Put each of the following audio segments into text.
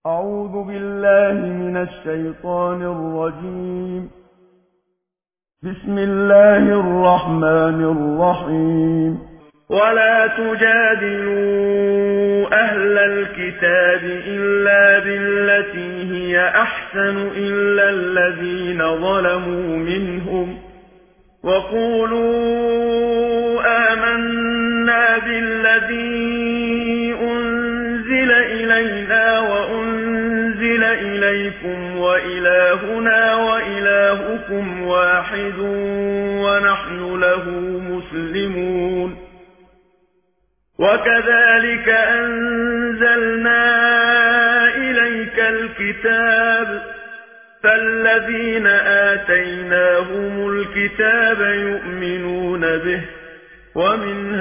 أعوذ بالله من الشيطان الرجيم. بسم الله الرحمن الرحيم. ولا تجادلوا أهل الكتاب إلا بالتي هي أحسن إلا الذين ظلموا منهم وقولوا آمنا بالذي أنزل إلينا وأنزل إليكم وإلهنا وإلهكم واحد ونحن له مسلمون. وكذلك أنزلنا إليك الكتاب فالذين آتيناهم الكتاب يؤمنون به ومن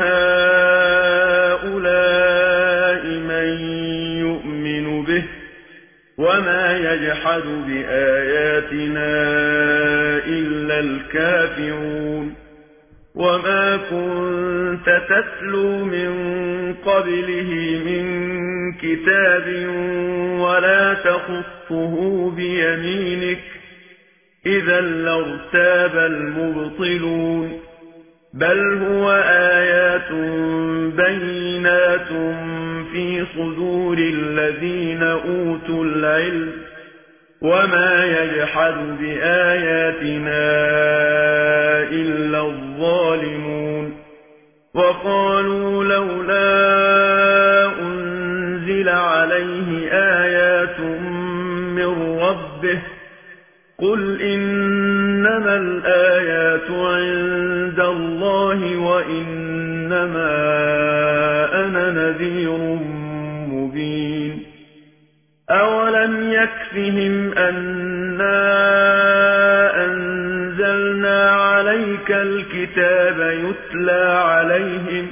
هؤلاء من يؤمن به وما يجحد بآياتنا إلا الكافرون. وما كنت تتلو من قبله من كتاب ولا تخطه بيمينك إذا لارتاب المبطلون. بل هو آيات بينات في صدور الذين أوتوا العلم وما يجحد بآياتنا إلا الظالمون. وقالوا لولا أنزل عليه آيات من ربه قل إنما الآيات عند الله وإنما أنا نذير مبين. أولم يكفهم أنا أنزلنا عليك الكتاب يتلى عليهم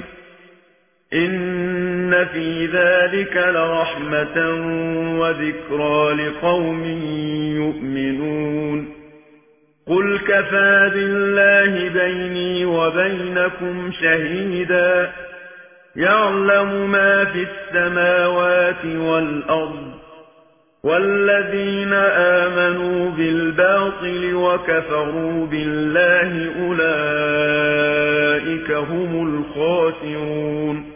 إن في ذلك لرحمة وذكرى لقوم يؤمنون. قل كفى بالله بيني وبينكم شهيدا يعلم ما في السماوات والأرض والذين آمنوا بالباطل وكفروا بالله أولئك هم الخاسرون.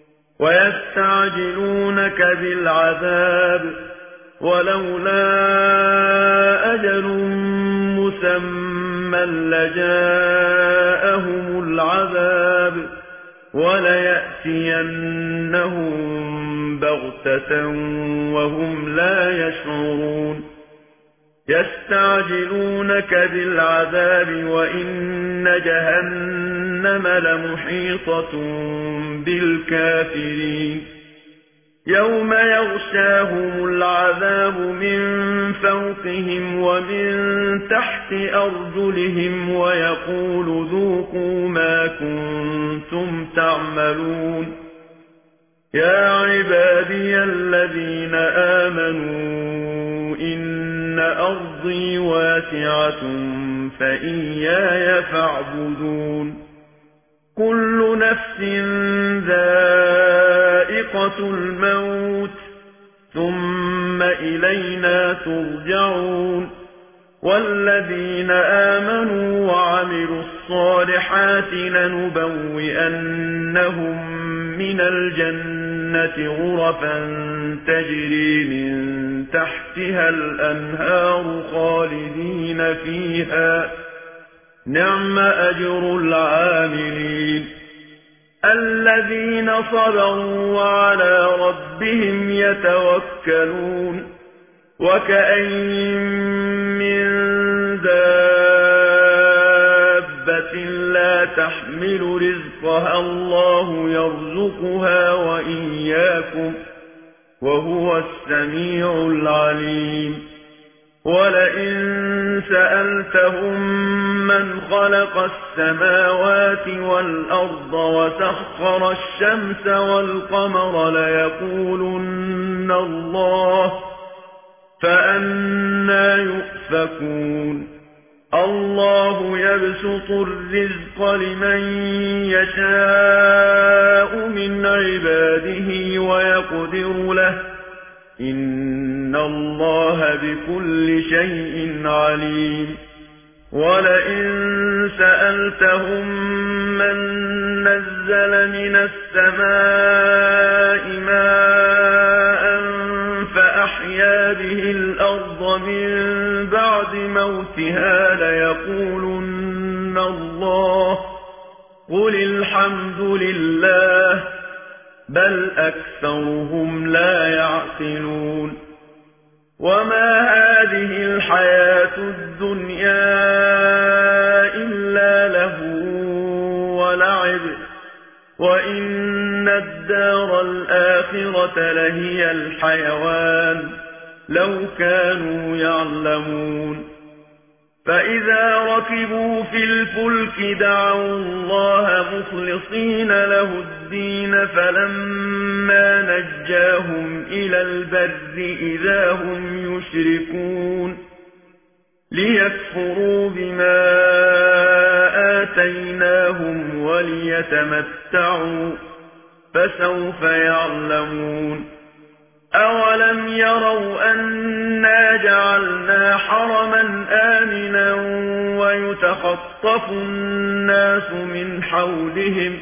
ويستعجلونك بالعذاب ولولا أجل مسمى لجاءهم العذاب وليأتينهم بغتة وهم لا يشعرون. يستعجلونك بالعذاب وإن جهنم لمحيطة بالكافرين. يوم يغشاهم العذاب من فوقهم ومن تحت أرجلهم ويقول ذوقوا ما كنتم تعملون. يا عبادي الذين آمنوا إن أرضي واسعة فإياي فاعبدون. كل نفس ذائقة الموت ثم إلينا ترجعون. والذين آمنوا وعملوا الصالحات لنبوئنهم من الجنة غرفا تجري من تحتها الأنهار خالدين فيها نعم أجر العاملين. الذين صبروا وعلى ربهم يتوكلون. وكأين من دابة لا تحمل رزقها الله يرزقها وإياكم وهو السميع العليم. ولئن سألتهم من خلق السماوات والأرض وسخر الشمس والقمر ليقولن الله فأنى يؤفكون. الله يبسط الرزق لمن يشاء من عباده ويقدر له إن إن الله بكل شيء عليم ولئن سألتهم من نزل من السماء ماء فأحيا به الأرض من بعد موتها ليقولن الله قل الحمد لله بل أكثرهم لا يعقلون وما هذه الحياة الدنيا إلا له ولعب وإن الدار الآخرة لهي الحيوان لو كانوا يعلمون فإذا ركبوا في الفلك دعوا الله مخلصين له الدين فلما نجاهم إلى البر إذا هم يشركون ليكفروا بما آتيناهم وليتمتعوا فسوف يعلمون أولم يروا أنا جعلنا حرما آمنا ويتخطف الناس من حولهم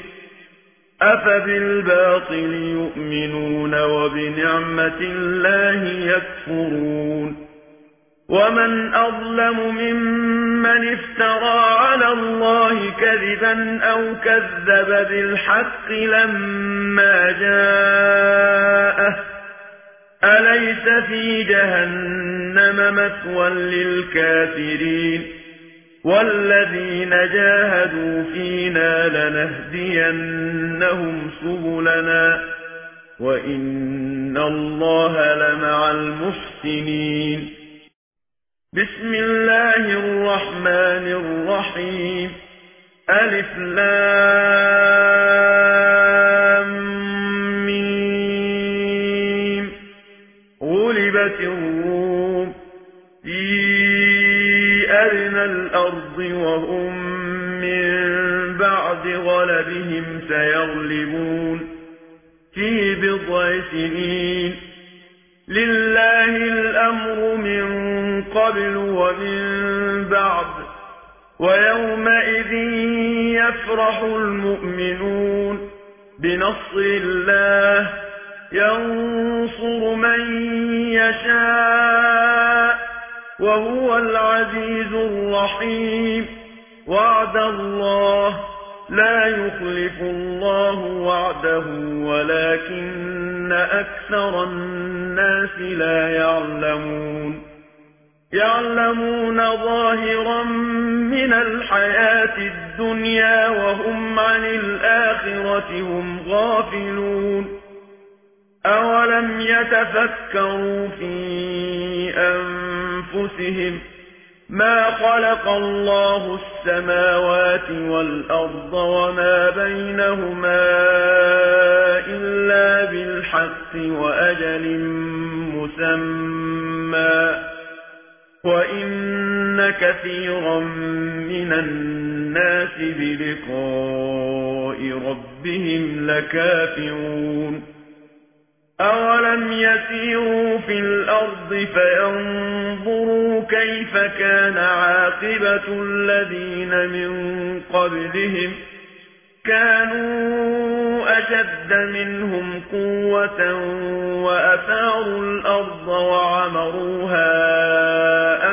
أفبالباطل يؤمنون وبنعمة الله يكفرون ومن أظلم ممن افترى على الله كذبا أو كذب بالحق لما جاءه أليس في جهنم مثوى للكافرين والذين جاهدوا فينا لنهدينهم سبلنا وإن الله لمع المحسنين بسم الله الرحمن الرحيم ألف لام ميم غلبت الروم في أدنى الأرض وهم من بعد غلبهم سيغلبون في بضع سنين لله الأمر من قبل ومن بعد ويومئذ يفرح المؤمنون بنصر الله ينصر من يشاء وهو العزيز الرحيم وعد الله لا يخلف الله وعده ولكن أكثر الناس لا يعلمون يعلمون ظاهرا من الحياة الدنيا وهم عن الآخرة هم غافلون أولم يتفكروا في أنفسهم ما خلق الله السماوات والأرض وما بينهما إلا بالحق وأجل مسمى وإن كثيرا من الناس بلقاء ربهم لكافرون أولم يسيروا في الأرض فينظروا كيف كان عاقبة الذين من قبلهم كانوا أشد منهم قوة وأثاروا الأرض وعمروها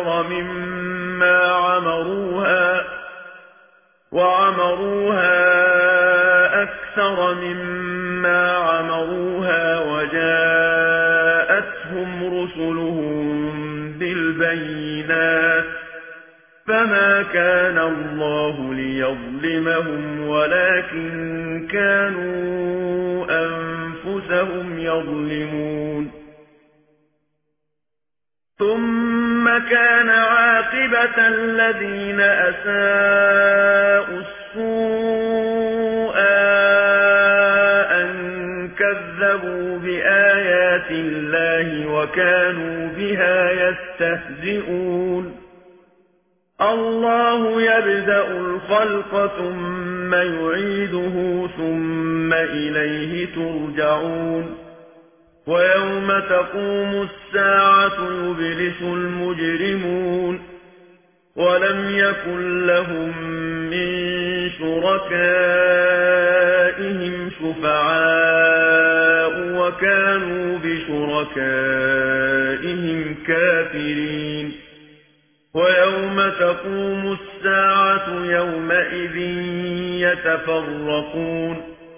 أكثر مما عمروها وجاءتهم رسلهم بالبينات فما كان الله ليظلمهم ولكن كانوا أنفسهم يظلمون ثم كان عاقبة الذين أساءوا السوء أن كذبوا بآيات الله وكانوا بها يستهزئون الله يبدأ الخلق ثم يعيده ثم إليه ترجعون ويوم تقوم الساعة يبلس المجرمون ولم يكن لهم من شركائهم شفعاء وكانوا بشركائهم كافرين ويوم تقوم الساعة يومئذ يتفرقون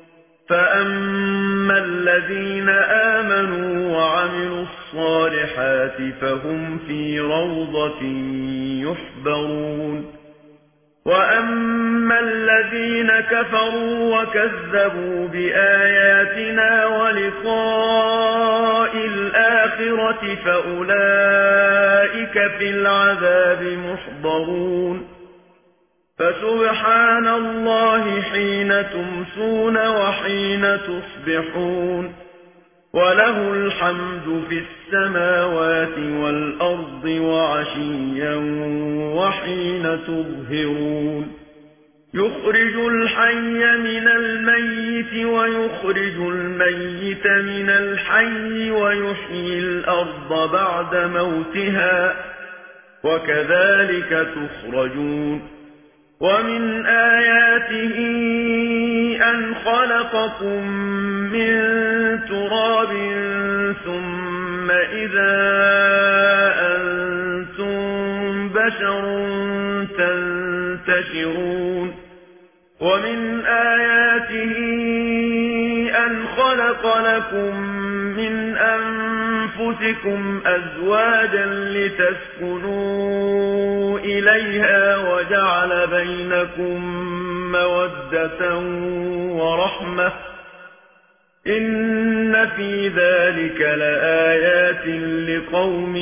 فأما الذين آمنوا وعملوا الصالحات فهم في روضة يحبرون وأما الذين كفروا وكذبوا بآياتنا ولقاء الآخرة فأولئك في العذاب محضرون فسبحان الله حين تمسون وحين تصبحون وله الحمد في السماوات والأرض وعشيا وحين تظهرون يخرج الحي من الميت ويخرج الميت من الحي ويحيي الأرض بعد موتها وكذلك تخرجون ومن آياته أن خلقكم من تراب ثم إذا أنتم بشر تنتشرون ومن آياته أن خلق لكم من أنفسكم أزواجا لتسكنوا إليها وجعل بينكم مودة ورحمة إن في ذلك لآيات لقوم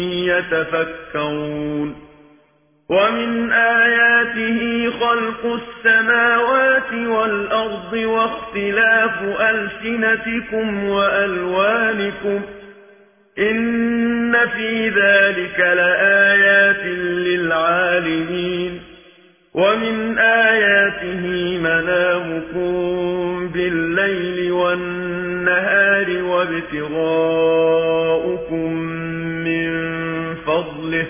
يتفكرون ومن آياته خلق السماوات والأرض واختلاف ألسنتكم وألوانكم إن في ذلك لآيات للعالمين ومن آياته منامكم بالليل والنهار وابتغاؤكم من فضله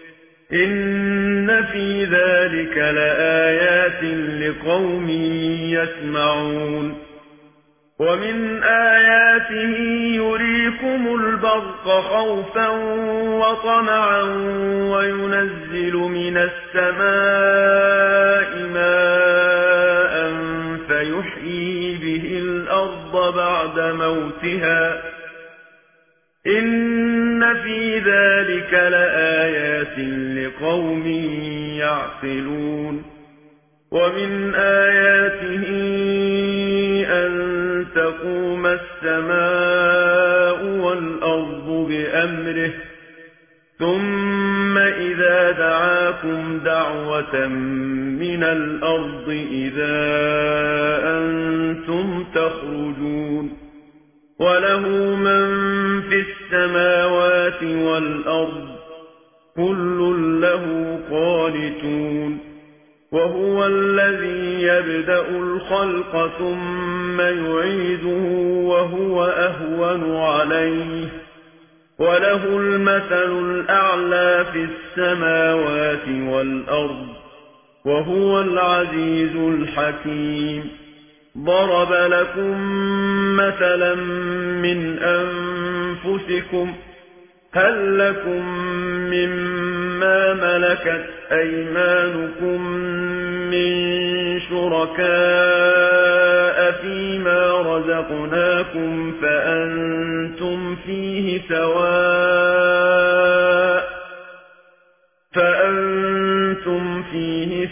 إن في ذلك لآيات لقوم يسمعون ومن آياته يريكم البرق خوفا وطمعا وينزل من السماء ماء فيحيي به الأرض بعد موتها إن في ذلك لآيات لقوم يعقلون ومن آياته أن تقوم السماء والأرض بأمره ثم إذا دعاكم دعوة من الأرض إذا أنتم تخرجون وله من في السماوات والأرض كل له قانتون وهو الذي يبدأ الخلق ثم يعيده وهو أهون عليه وله المثل الأعلى في السماوات والأرض وهو العزيز الحكيم ضرب لكم مثلا من أنفسكم هل لكم مما ملكت أيمانكم من شركاء فيما رزقناكم فأنتم فيه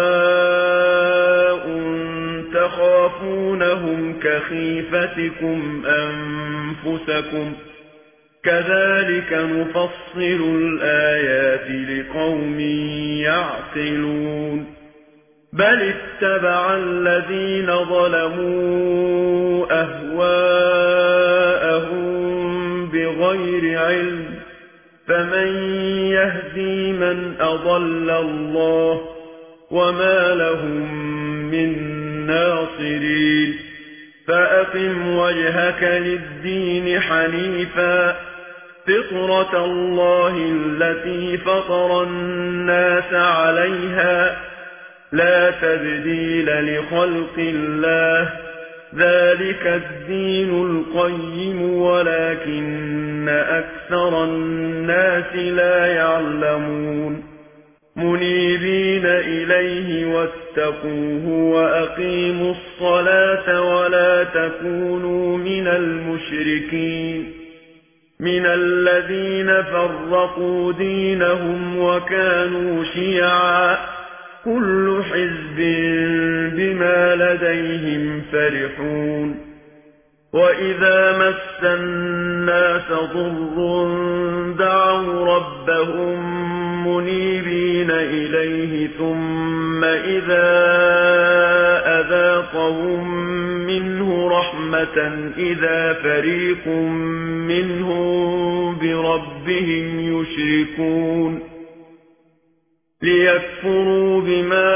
سواء تخافونهم كخيفتكم أنفسكم كذلك نفصل الآيات لقوم يعقلون بل اتبع الذين ظلموا أهواءهم بغير علم فمن يهدي من أضل الله وما لهم من ناصرين فأقم وجهك للدين حنيفا فطرة الله التي فطر الناس عليها لا تبديل لخلق الله ذلك الدين القيم ولكن أكثر الناس لا يعلمون منيبين إليه واتقوه وأقيموا الصلاة ولا تكونوا من المشركين من الذين فرقوا دينهم وكانوا شيعا كل حزب بما لديهم فرحون وإذا مس الناس ضر دعوا ربهم منيبين إليه ثم إذا أذاقهم منه رحمة إذا فريق منهم بربهم يشركون ليكفروا بما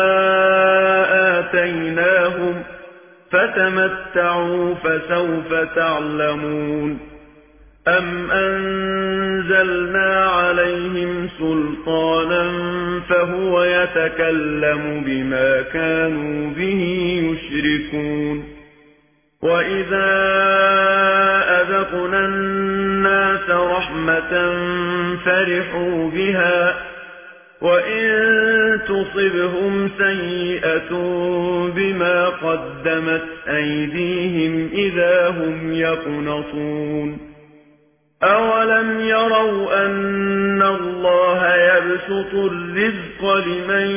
آتيناهم فتمتعوا فسوف تعلمون أم أنزلنا عليهم سلطانا فهو يتكلم بما كانوا به يشركون وإذا أذقنا الناس رحمة فرحوا بها وإن تصبهم سيئة بما قدمت أيديهم إذا هم يقنطون أولم يروا أن الله يبسط الرزق لمن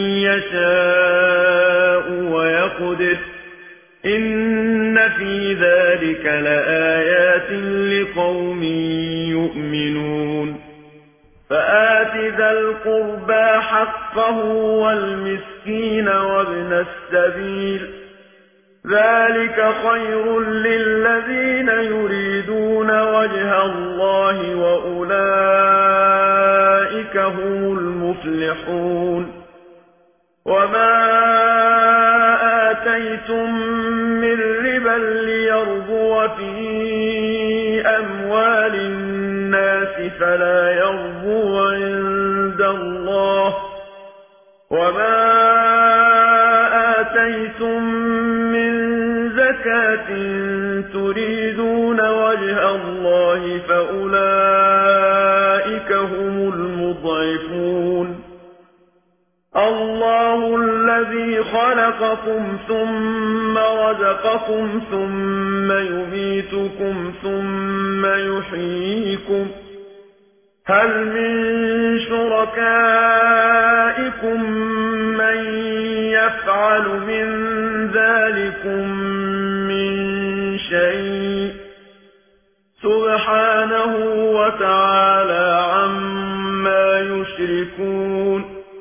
يشاء ويقدر إن في ذلك لآيات لقوم يؤمنون فآت ذا القربى حقه والمسكين وابن السبيل ذلك خير للذين يريدون وجه الله وأولئك هم المفلحون وما آتيتم من ربا ليربو في أموال الناس فلا يربو عند الله وما آتيتم من زكاة تريدون وجه الله فأولئك هم المضعفون الله الذي خلقكم ثم رزقكم ثم يميتكم ثم يحييكم هل من شركائكم من يفعل من ذلكم من شيء سبحانه وتعالى عما يشركون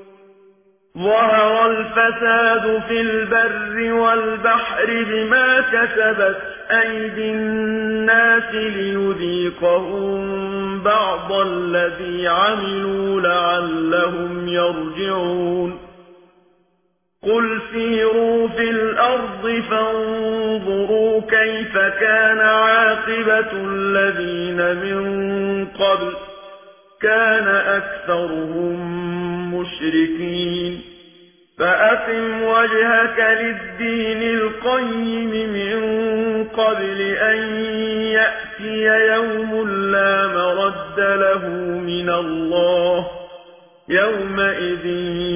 ظهر الفساد في البر والبحر بما كسبت أيدي الناس ليذيقهم بعض الذي عملوا لعلهم يرجعون قل سيروا في الأرض فانظروا كيف كان عاقبة الذين من قبل كان أكثرهم مشركين فأقم وجهك للدين القيم من قبل أن يأتي يوم لا مرد له من الله يومئذ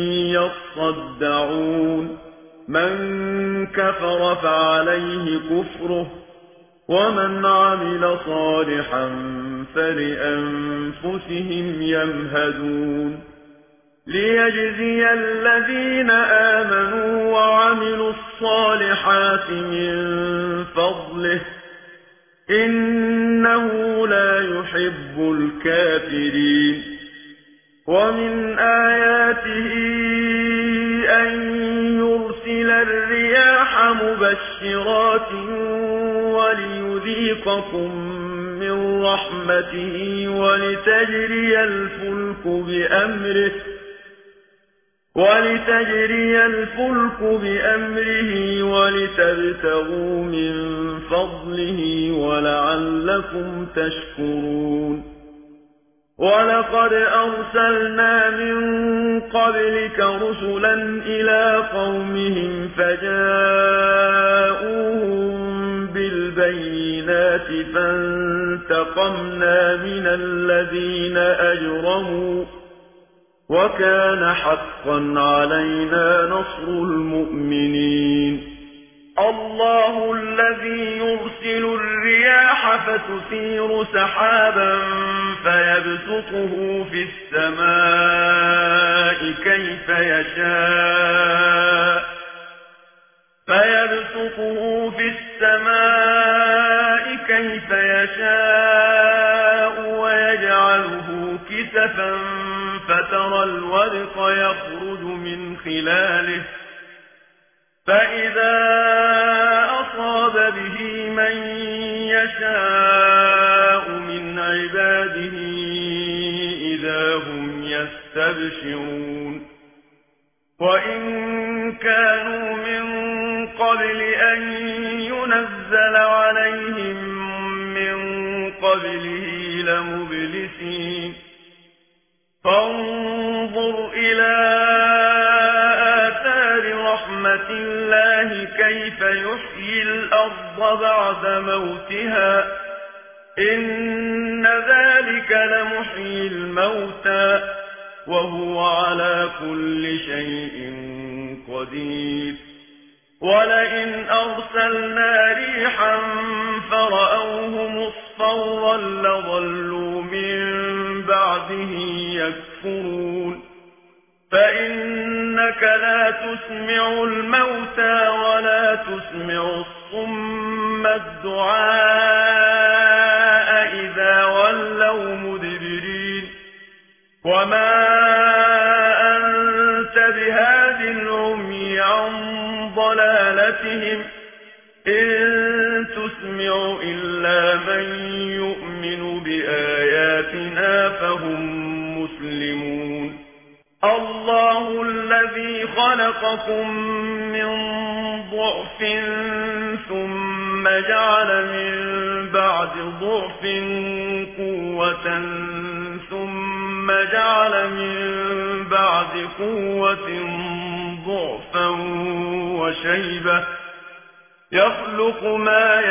يصدعون من كفر فعليه كفره ومن عمل صالحا فلأنفسهم يمهدون ليجزي الذين آمنوا وعملوا الصالحات من فضله إنه لا يحب الكافرين ومن آياته أن يرسل الرياح مبشرات وليذيقكم من رحمته ولتجري الفلك بأمره ولتجري الفلك بأمره ولتبتغوا من فضله ولعلكم تشكرون ولقد أرسلنا من قبلك رسلا إلى قومهم فجاءوهم بالبينات فانتقمنا من الذين أجرموا وكان حقا علينا نصر المؤمنين الله الذي يرسل الرياح فتثير سحابا فيبسطه في السماء كيف يشاء ويجعله كسفا فترى الودق يخرج من خلاله فإذا أصاب به من يشاء من عباده إذا هم يستبشرون وإن كانوا من قبل أن ينزل عليهم من قبله لمبلسين فانظر إلى آثار رحمة الله كيف يحيي الأرض بعد موتها إن ذلك لمحيي الموتى وهو على كل شيء قدير ولئن أرسلنا ريحا فرأوه مصفرا لظلوا من بعده يكفرون فإنك لا تسمع الموتى ولا تسمع الصم الدعاء إذا ولوا مدبرين وما أنت بهاد العمي عن ضلالتهم إن تسمع إلا من يؤمن بآياتنا فهم مسلمون الله الذي خلقكم من ضعف ثم جعل من بعد ضعف قوة ثم جعل من بعد قوة ضعفا وشيبة يخلق ما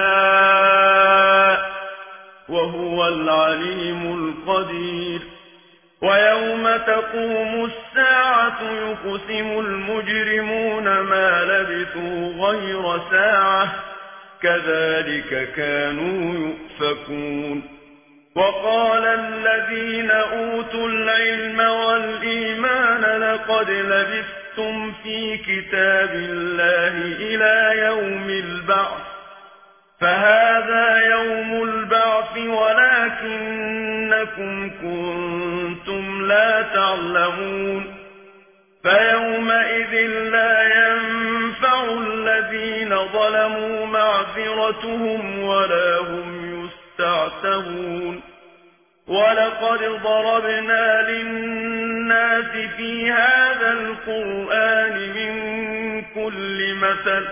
يشاء وهو العليم القدير ويوم تقوم الساعة يقسم المجرمون ما لبثوا غير ساعة كذلك كانوا يؤفكون وقال الذين أوتوا العلم والإيمان لقد لبثتم في كتاب الله إلى يوم البعث فهذا يوم البعث ولكنكم كنتم لا تعلمون فيومئذ لا ينفع الذين ظلموا معذرتهم ولا هم يستعتبون ولقد ضربنا للناس في هذا القرآن من كل مثل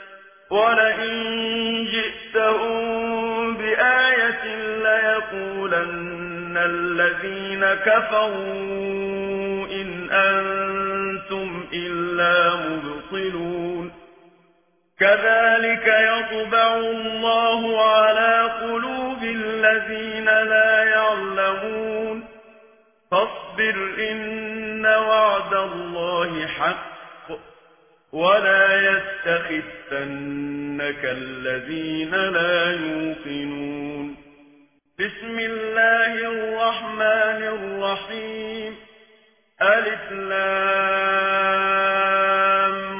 ولئن جئتهم بآية ليقولن الذين كفروا إن أنتم إلا مبطلون كذلك يطبع الله على قلوب الذين لا يعلمون فاصبر إن وعد الله حق ولا يستخفنك الذين لا يوقنون بسم الله الرحمن الرحيم ألف لام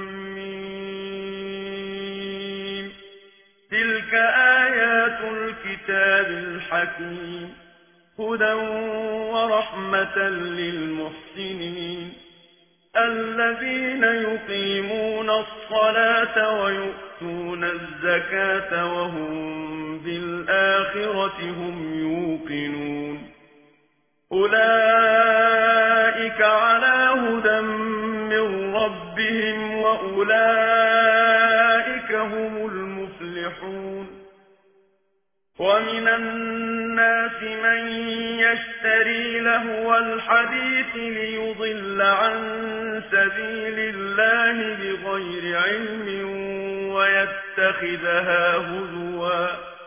ميم تلك آيات الكتاب الحكيم هدى ورحمة للمحسنين الذين يقيمون الصلاة ويؤتون الزكاة وهم بالآخرة هم يوقنون أولئك على هدى ربهم وأولئك هم المفلحون. ومن الناس من يشتري لهو الحديث ليضل عن سبيل الله بغير علم ويتخذها هزوا،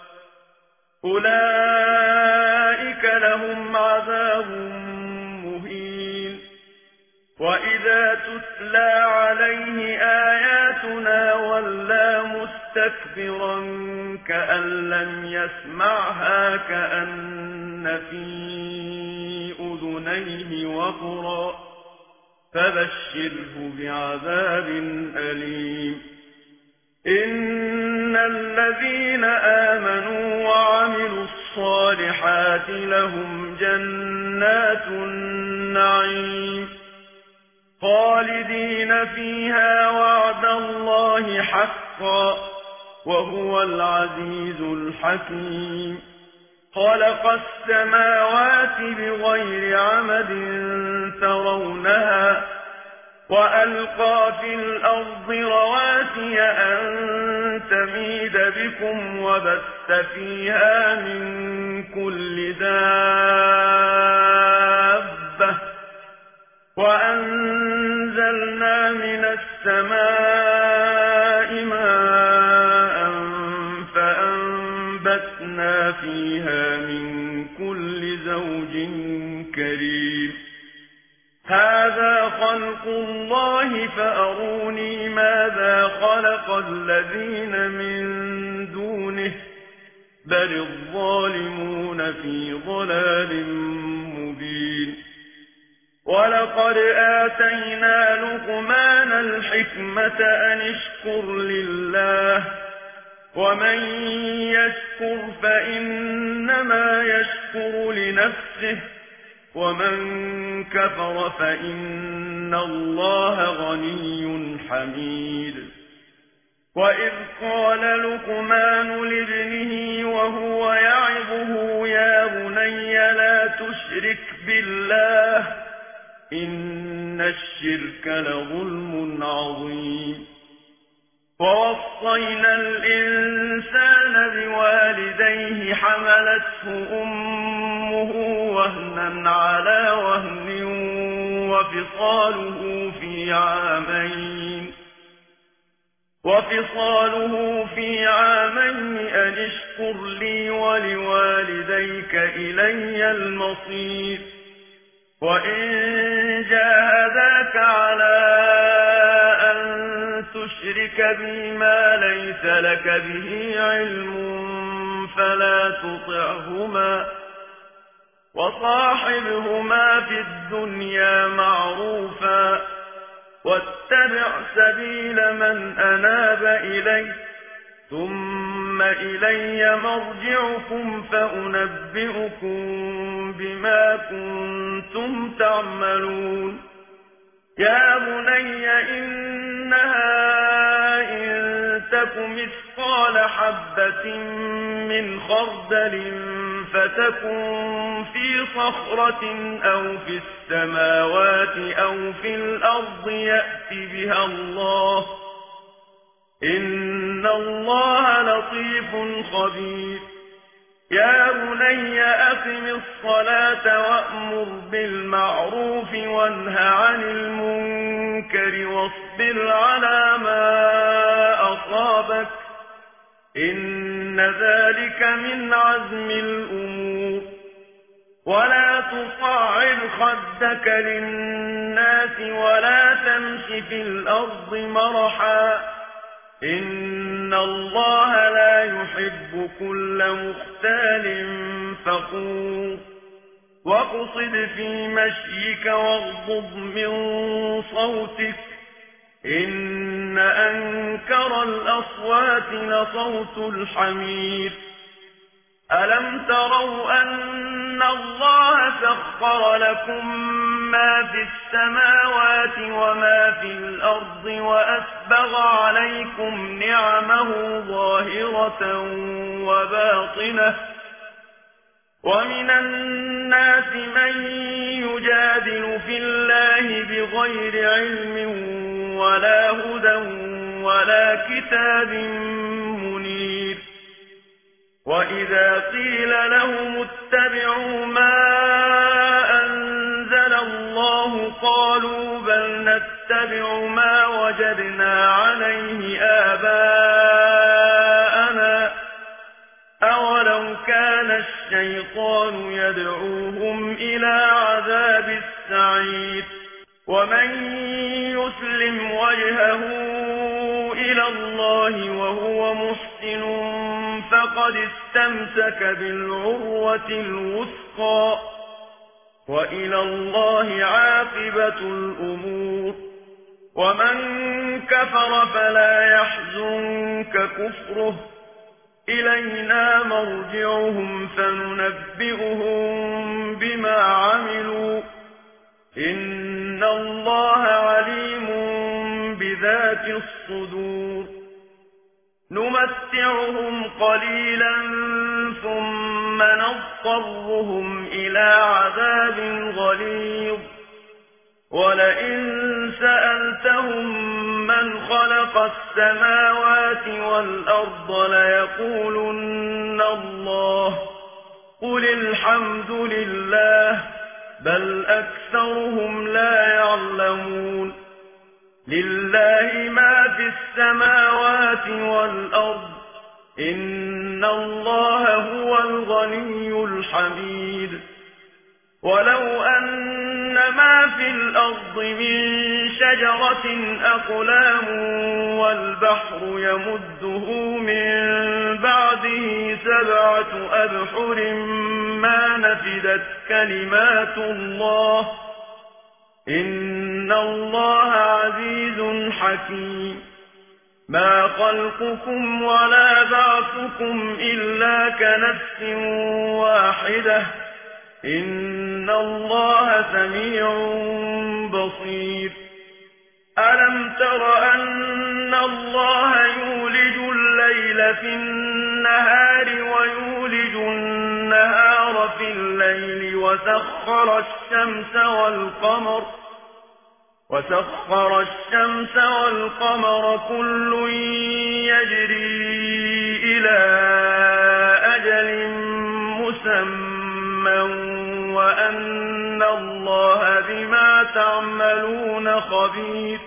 أولئك لهم عذاب مهين. وإذا تتلى عليه آياتنا ولى مستكبرا كأن لم يسمعها كأن في أذنيه وقرا، فبشره بعذاب أليم. إن الذين آمنوا وعملوا الصالحات لهم جنات النعيم خالدين فيها وعد الله حقا وهو العزيز الحكيم. خلق السماوات بغير عمد ترونها وألقى في الأرض رواسي أن تميد بكم وبث فيها من كل دابة وأنزلنا من السماء ماء فأنبتنا فيها من كل زوج كريم. هذا خلق الله فأروني ماذا خلق الذين من دونه بل الظالمون في ضلال مبين. ولقد آتينا لقمان الحكمة أن اشكر لله ومن يشكر فإنما يشكر لنفسه ومن كفر فإن الله غني حميد. وإذ قال لقمان لابنه وهو يعظه يا بني لا تشرك بالله إن الشرك لظلم عظيم. ووصينا الإنسان بوالديه حملته أمه وهنا على وهن وفصاله في عامين أن اشكر لي ولوالديك إلي المصير. وإن جاهداك على أن تشرك بي ما ليس لك به علم فلا تطعهما وصاحبهما في الدنيا معروفا واتبع سبيل من أناب إلي ثم إلي مرجعكم فأنبئكم بما كنتم تعملون. يا بني إنها إن تك مثقال حبة من خردل فتكن في صخرة أو في السماوات أو في الأرض يأت بها الله إن الله لطيف خبير. يا بني أقم الصلاة وأمر بالمعروف وانه عن المنكر واصبر على ما أصابك إن ذلك من عزم الأمور. ولا تصعر خدك للناس ولا تمش في الأرض مرحا إن الله لا يحب كل مختال فخور. واقصد في مشيك واغضض من صوتك إن أنكر الأصوات لصوت الحمير. ألم تروا أن الله سخر لكم ما في السماوات وما في الأرض وأسبغ عليكم نعمه ظاهرة وباطنة ومن الناس من يجادل في الله بغير علم ولا هدى ولا كتاب منير وإذا قيل لهم اتبعوا ما أنزل الله قالوا بل نتبع ما وجدنا عليه آباءنا أولو كان الشيطان يدعوهم إلى عذاب السعير ومن يسلم وجهه إلى الله وهو محسن فقد استمسك بالعروة الوثقى وإلى الله عاقبة الأمور ومن كفر فلا يحزنك كفره إلينا مرجعهم فننبئهم بما عملوا إن الله عليم بذات الصدور نمتعهم قليلا ثم نضطرهم إلى عذاب غليظ ولئن سألتهم من خلق السماوات والأرض ليقولن الله قل الحمد لله بل أكثرهم لا يعلمون لله ما في السماوات والأرض إن الله هو الغني الحميد ولو أن ما في الأرض من شجرة أقلام والبحر يمده من بعده 7 أبحر ما نفدت كلمات الله إن الله عزيز حكيم ما خلقكم ولا بعثكم إلا كنفس واحدة إن الله سميع بصير ألم تر أن الله يولج الليل في النهار ويولج النهار في الليل وسخر الشمس والقمر كل يجري إلى أجل مسمى وأن الله بما تعملون خبير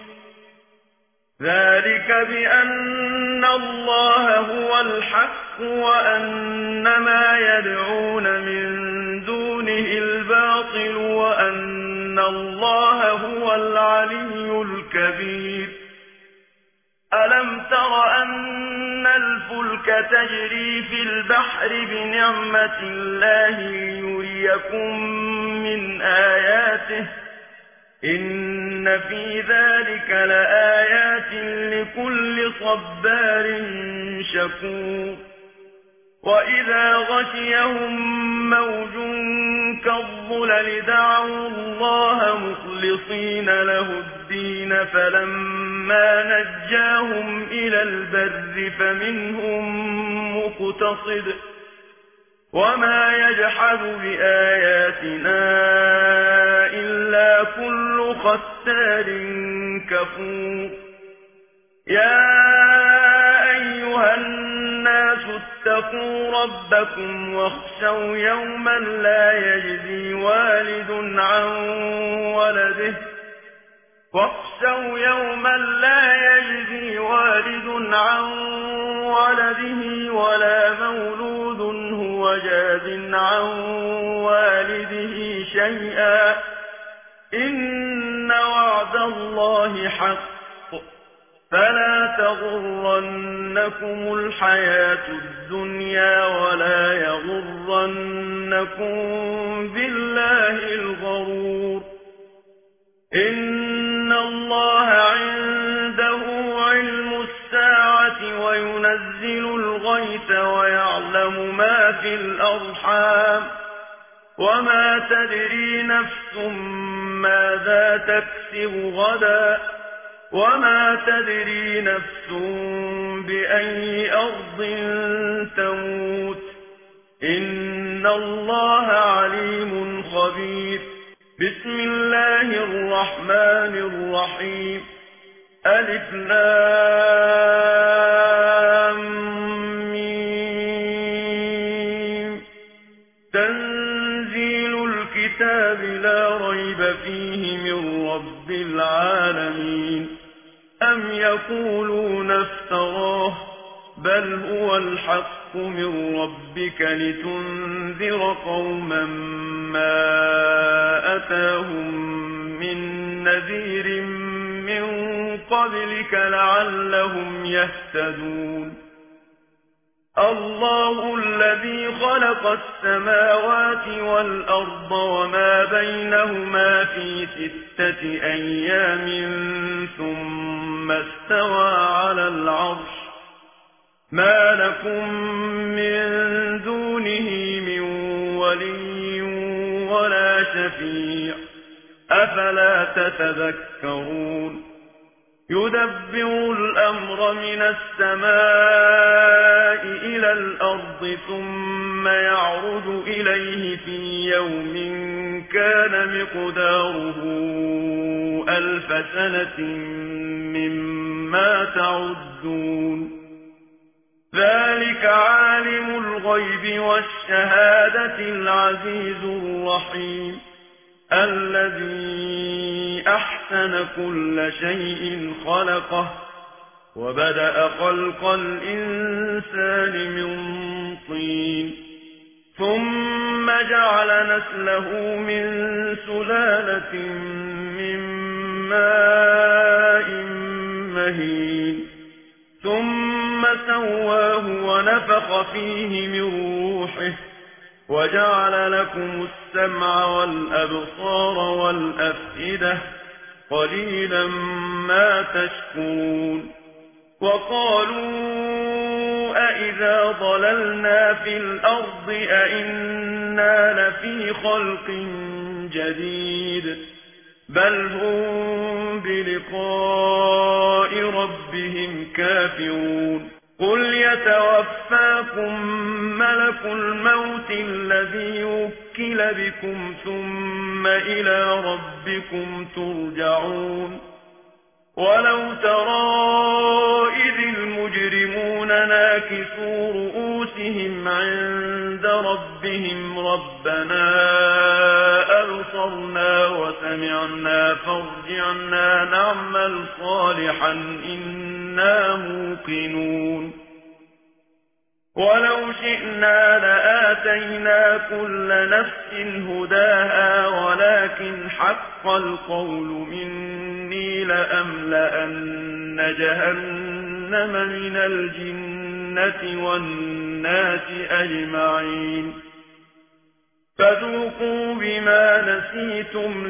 ذلك بأن الله هو الحق وأن ما يدعون من دونه الباطل وأن الله هو العلي الكبير ألم تر أن الفلك تجري في البحر بنعمة الله ليريكم من آياته إن في ذلك لآيات لكل صبار شكور وإذا غشيهم موج كالظلل دعوا الله مخلصين له الدين فلما نجاهم إلى البر فمنهم مقتصد وما يجحد بآياتنا إلا كل ختار كفور يا أيها الناس اتقوا ربكم واخشوا يوما لا يجزي والد عن ولده ولا مولود هو جاز عن والده شيئا إن وعد الله حق فلا تغرنكم الحياة الدنيا ولا يغرنكم بالله الغرور إن الله عنده علم الساعة وينزل الغيث ويعلم ما في الأرحام وما تدري نفس ماذا تكسب غدا وما تدري نفس بأي أرض تموت إن الله عليم خبير بسم الله الرحمن الرحيم ألف لام ميم تنزيل الكتاب لا ريب فيه من رب العالمين أم يقولون افتراه بل هو الحق من ربك لتنذر قوما ما أتاهم من نذير من قبلك لعلهم يهتدون الله الذي خلق السماوات والأرض وما بينهما في 6 أيام ثم استوى على العرش ما لكم من دونه من ولي ولا شفيع أفلا تتذكرون يدبر الأمر من السماء إلى الأرض ثم يعرج إليه في يوم كان مقداره 1000 سنة مما تعدون ذلك عالم الغيب والشهادة العزيز الرحيم الذي أحسن كل شيء خلقه وبدأ خلق الإنسان من طين ثم جعل نسله من سلالة من ماء مهين ثم سواه ونفخ فيه من روحه وجعل لكم السمع والأبصار والأفئدة قليلا ما تشكرون وقالوا أإذا ضللنا في الأرض أإنا لفي خلق جديد بل هم بلقاء ربهم كافرون قل يتوفاكم ملك الموت الذي وكل بكم ثم إلى ربكم ترجعون ولو ترى إذ المجرمون ناكسوا رؤوسهم عند ربهم ربنا أبصرنا وسمعنا فارجعنا نعمل صالحا إنا موقنون ولو شئنا لآتينا كل نفس هداها ولكن حق القول مني لأملأن جهنم من الجنة والناس أجمعين فذوقوا بما نسيتم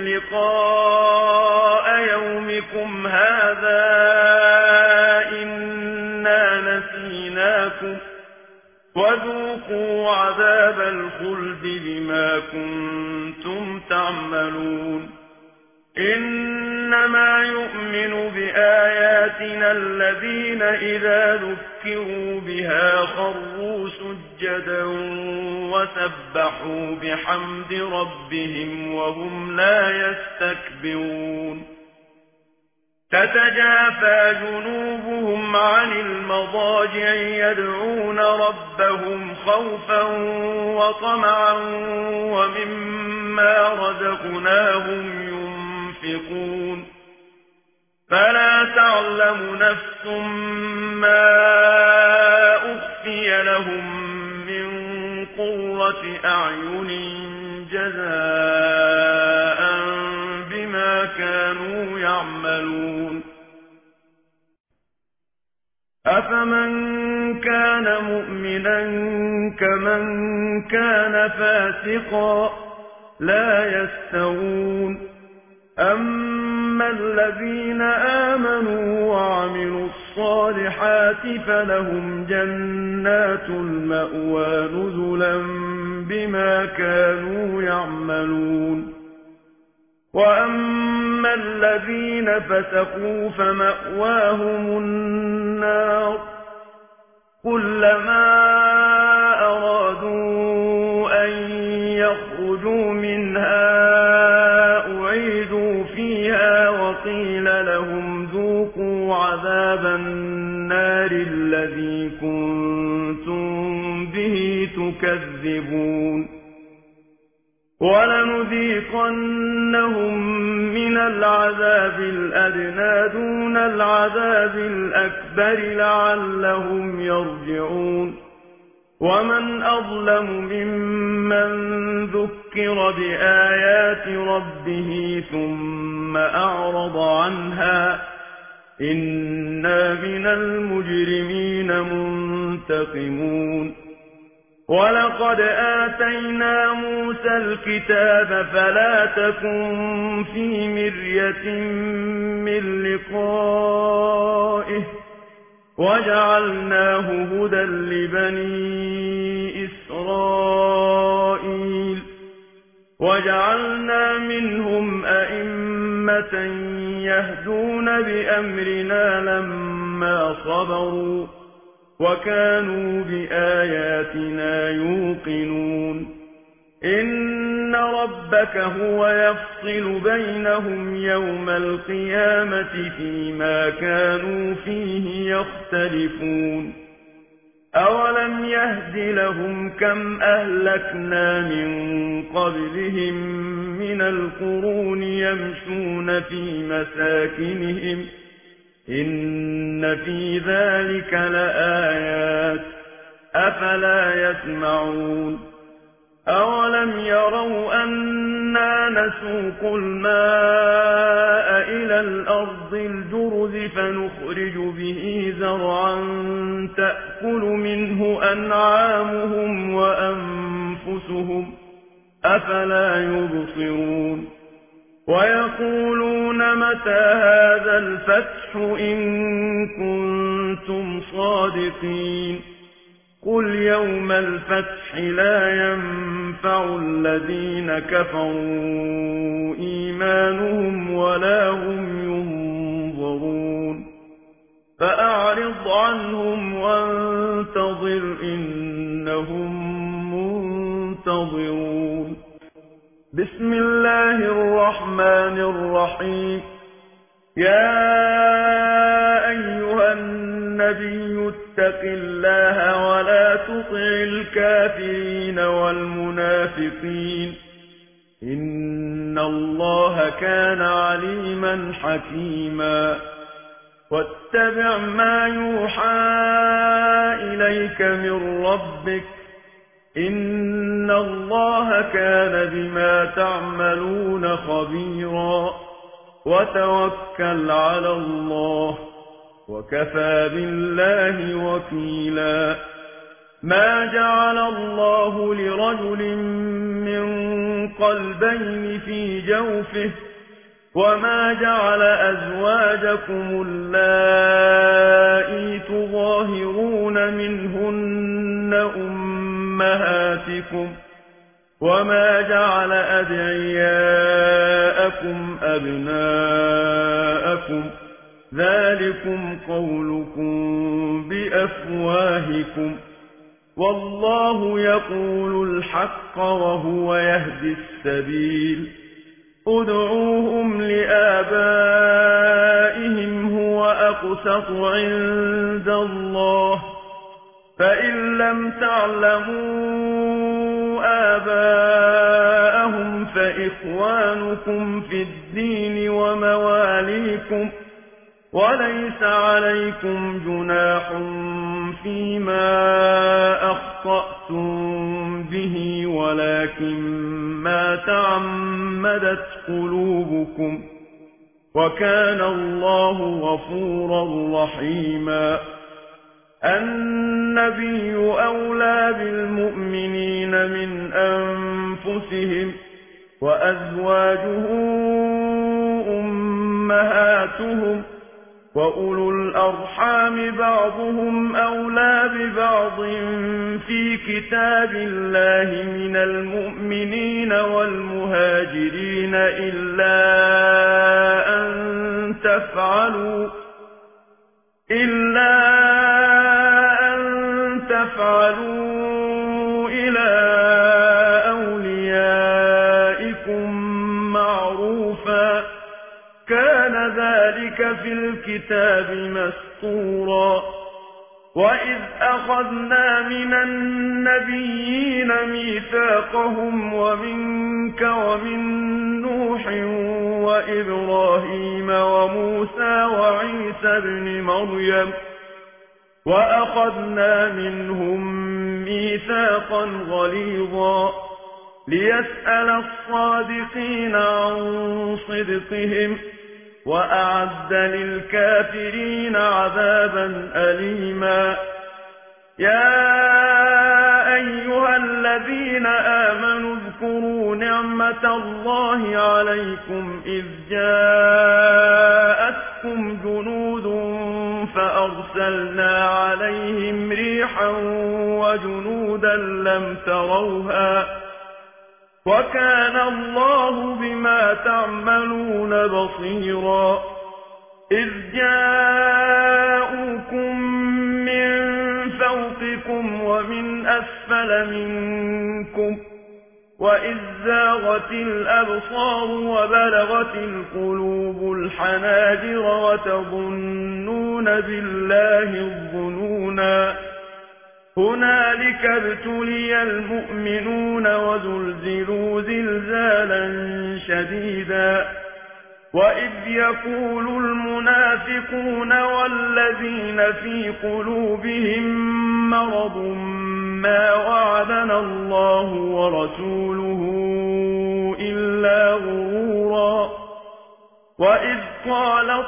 لقاء يومكم هذا إنا نسيناكم وذوقوا عذاب الخلد بما كنتم تعملون إنما يؤمن بآياتنا الذين إذا ذكروا بها خروا سجدا وسبحوا بحمد ربهم وهم لا يستكبرون تتجافى جنوبهم عن المضاجع يدعون ربهم خوفا وطمعا ومما رزقناهم ينفقون فلا تعلم نفس ما أخفي لهم من قرة أعين جزاء بما كانوا يعملون أفمن كان مؤمنا كمن كان فاسقا لا يستوون أما الذين آمنوا وعملوا الصالحات فلهم جنات المأوى نزلا بما كانوا يعملون وأما الذين فسقوا فمأواهم النار كلما أرادوا أن يخرجوا منها أعيدوا فيها وقيل لهم ذوقوا يكذبون ولنذيقنهم من العذاب الأدنى دون العذاب الأكبر لعلهم يرجعون ومن أظلم ممن ذكر بآيات ربه ثم أعرض عنها إنا من المجرمين منتقمون ولقد آتينا موسى الكتاب فلا تكن في مرية من لقائه وجعلناه هدى لبني إسرائيل وجعلنا منهم أئمة يهدون بأمرنا لما صبروا وكانوا بآياتنا يوقنون إن ربك هو يفصل بينهم يوم القيامة فيما كانوا فيه يختلفون أولم يهد لهم كم أهلكنا من قبلهم من القرون يمشون في مساكنهم إن في ذلك لآيات أفلا يسمعون أولم يروا أنا نسوق الماء إلى الأرض الجرز فنخرج به زرعا تأكل منه أنعامهم وأنفسهم أفلا يبصرون ويقولون متى هذا الفتح إن كنتم صادقين قل يوم الفتح لا ينفع الذين كفروا إيمانهم ولا هم ينظرون فأعرض عنهم وانتظر إنهم منتظرون بسم الله الرحمن الرحيم يا أيها النبي اتق الله ولا تطع الكافرين والمنافقين إن الله كان عليما حكيما واتبع ما يوحى إليك من ربك إن الله كان بما تعملون خبيرا وتوكل على الله وكفى بالله وكيلا ما جعل الله لرجل من قلبين في جوفه وما جعل أزواجكم اللائي تظاهرون منهن أمهاتكم وما جعل أدعياءكم أبناءكم ذلكم قولكم بأفواهكم والله يقول الحق وهو يهدي السبيل ادعوهم لآبائهم هو أقسط عند الله فإن لم تعلموا آباءهم فإخوانكم في الدين ومواليكم وليس عليكم جناح فيما أخطأتم به ولكن ما تعمدت قلوبكم وكان الله غفورا رحيما النبي أولى بالمؤمنين من أنفسهم وأزواجه أمهاتهم وأولو الأرحام بعضهم أولى ببعض في كتاب الله من المؤمنين والمهاجرين إلا أن تفعلوا إلى أوليائكم معروفا كان ذلك في الكتاب مسطورا وإذ أخذنا من النبيين ميثاقهم ومنك ومن نوح وإبراهيم وموسى وعيسى ابن مريم وأخذنا منهم ميثاقا غليظا ليسأل الصادقين عن صدقهم وأعد للكافرين عذابا أليما يا أيها الذين آمنوا اذكروا نعمة الله عليكم إذ جاءتكم جنود فأرسلنا عليهم ريحا وجنودا لم تروها وكان الله بما تعملون بصيرا إذ جاءوكم من فوقكم ومن أسفل منكم وإذ زاغت الأبصار وبلغت القلوب الحناجر وتظنون بالله الظنونا هنالك ابتلي المؤمنون وزلزلوا زلزالا شديدا وإذ يقول المنافقون والذين في قلوبهم مرض ما وعدنا الله ورسوله إلا غرورا وإذ قالت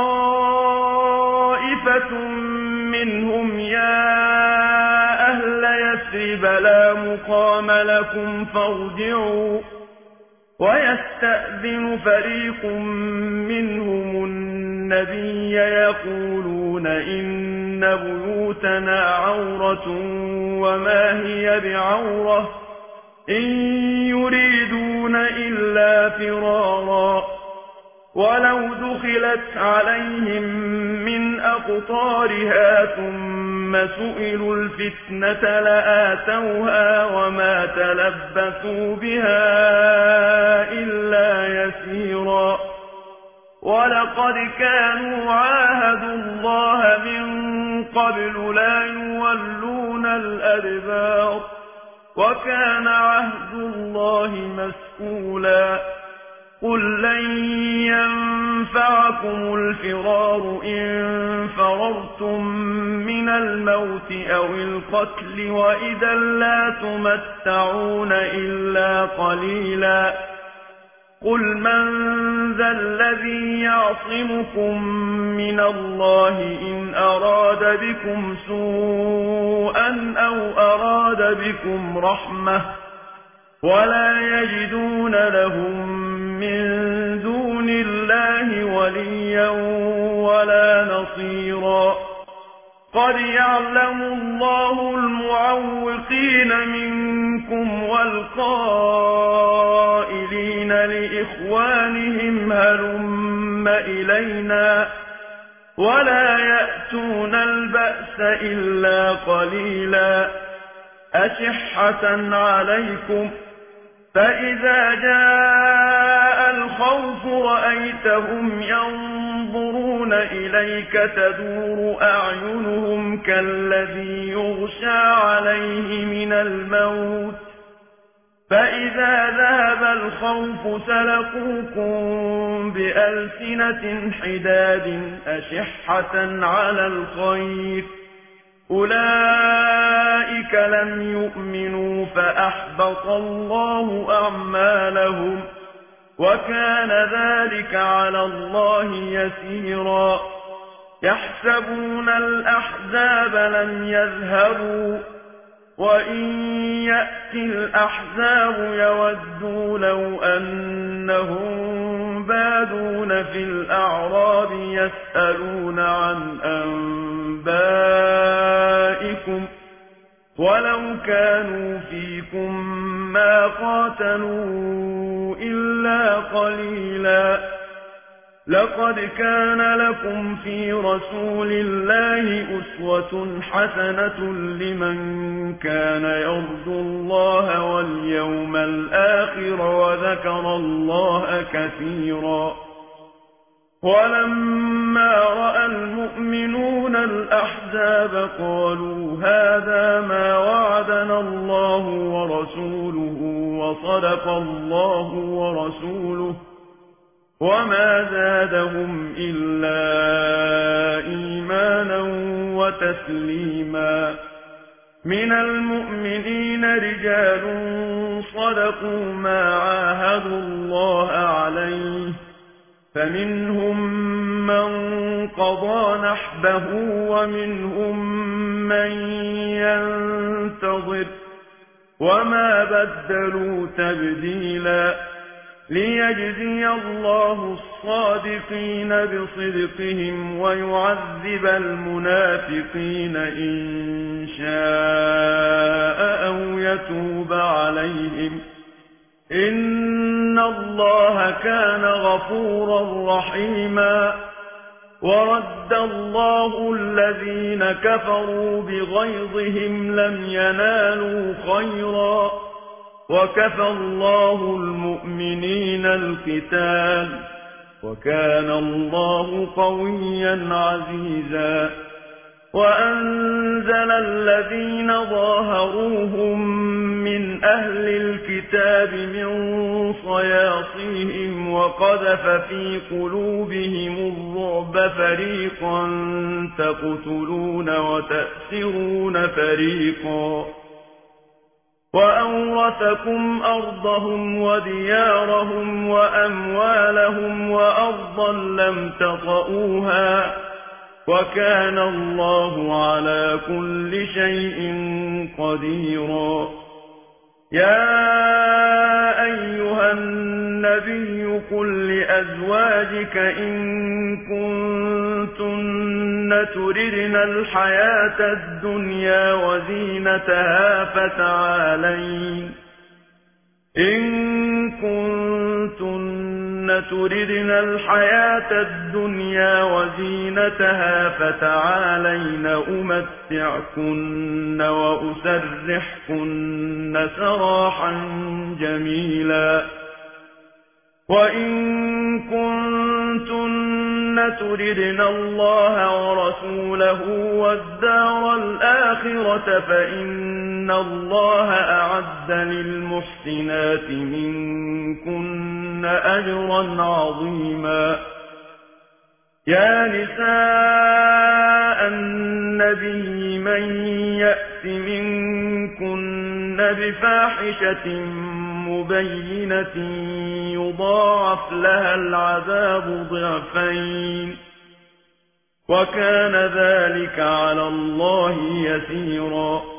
طائفة منهم يا أهل يثرب لا مقام لكم فارجعوا ويستأذن فريق منهم النبي يقولون إن بيوتنا عورة وما هي بعورة إن يريدون إلا فرارا ولو دخلت عليهم من أقطارها ثم سئلوا الفتنة لآتوها وما تلبثوا بها إلا يسيرا ولقد كانوا عاهدوا الله من قبل لا يولون الأدبار وكان عهد الله مسئولا قل لن ينفعكم الفرار إن فررتم من الموت أو القتل وإذا لا تمتعون إلا قليلا قل من ذا الذي يعصمكم من الله إن أراد بكم سوءا أو أراد بكم رحمة ولا يجدون لهم من دون الله وليا ولا نصيرا قد يعلم الله المعوقين منكم والقائلين لإخوانهم هلم إلينا ولا يأتون البأس إلا قليلا أشحة عليكم فإذا جاء الخوف رأيتهم ينظرون إليك تدور أعينهم كالذي يغشى عليه من الموت فإذا ذهب الخوف سلقوكم بألسنة حداد أشحة على الخير أولئك لم يؤمنوا فأحبط الله أعمالهم وكان ذلك على الله يسيرا يحسبون الأحزاب لم يذهبوا وإن يأتي الأحزاب يودوا لو أنهم بادون في الأعراب يسألون عن أنبائكم ولو كانوا فيكم ما قاتلوا إلا قليلا لقد كان لكم في رسول الله أسوة حسنة لمن كان يرجو الله واليوم الآخر وذكر الله كثيرا ولما فلما رأى المؤمنون الأحزاب قالوا هذا ما وعدنا الله ورسوله وصدق الله ورسوله وما زادهم إلا إيمانا وتسليما. من المؤمنين رجال صدقوا ما عاهدوا الله عليه فمنهم من قضى نحبه ومنهم من ينتظر وما بدلوا تبديلا ليجزي الله الصادقين بصدقهم ويعذب المنافقين إن شاء أو يتوب عليهم إن الله كان غفورا رحيما. ورد الله الذين كفروا بغيظهم لم ينالوا خيرا وكفى الله المؤمنين القتال وكان الله قويا عزيزا. وأنزل الذين ظاهروهم من أهل الكتاب من صياصيهم وقذف في قلوبهم الرعب فريقا تقتلون وتأسرون فريقا وأورثكم أرضهم وديارهم وأموالهم وأرضا لم تطئوها وكان الله على كل شيء قديرا. يا أيها النبي قل لأزواجك إن كنتن تردن الحياة الدنيا وزينتها فتعالين تردن الحياة الدنيا وزينتها فتعالين أمتعكن وأسرحكن سراحا جميلا. وإن كنتن تردن الله ورسوله والدار الآخرة فإن الله أعد للمحسنات منكن أجرا عظيما. يا نساء النبي من يأت منكن بفاحشة مبينة يضاعف لها العذاب ضعفين وكان ذلك على الله يسيرا.